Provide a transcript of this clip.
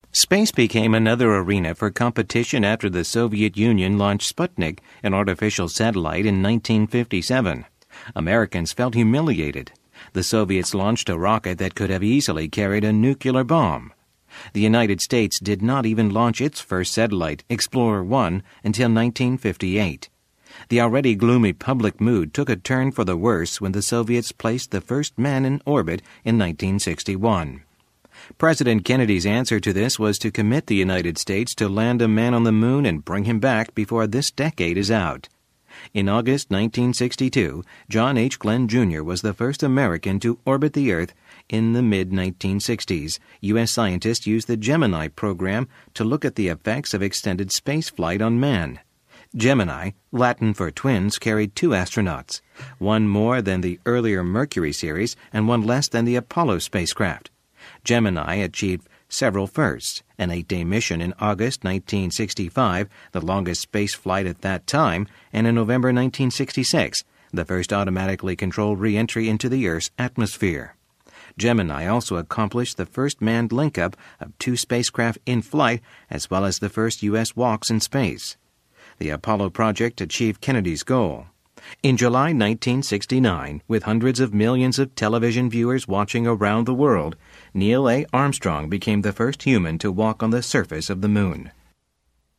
Space became another arena for competition after the Soviet Union launched Sputnik, an artificial satellite, in 1957. Americans felt humiliated. The Soviets launched a rocket that could have easily carried a nuclear bomb. The United States did not even launch its first satellite, Explorer 1, until 1958. The already gloomy public mood took a turn for the worse when the Soviets placed the first man in orbit in 1961. President Kennedy's answer to this was to commit the United States to land a man on the moon and bring him back before this decade is out. In August 1962, John H. Glenn Jr. was the first American to orbit the Earth. In the mid-1960s, U.S. scientists used the Gemini program to look at the effects of extended spaceflight on man. Gemini, Latin for twins, carried 2 astronauts, one more than the earlier Mercury series and one less than the Apollo spacecraft. Gemini achieved several firsts: an 8-day mission in August 1965, the longest space flight at that time, and in November 1966, the first automatically controlled re-entry into the Earth's atmosphere. Gemini also accomplished the first manned link-up of 2 spacecraft in flight, as well as the first U.S. walks in space. The Apollo project achieved Kennedy's goal. In July 1969, with hundreds of millions of television viewers watching around the world, Neil A. Armstrong became the first human to walk on the surface of the moon.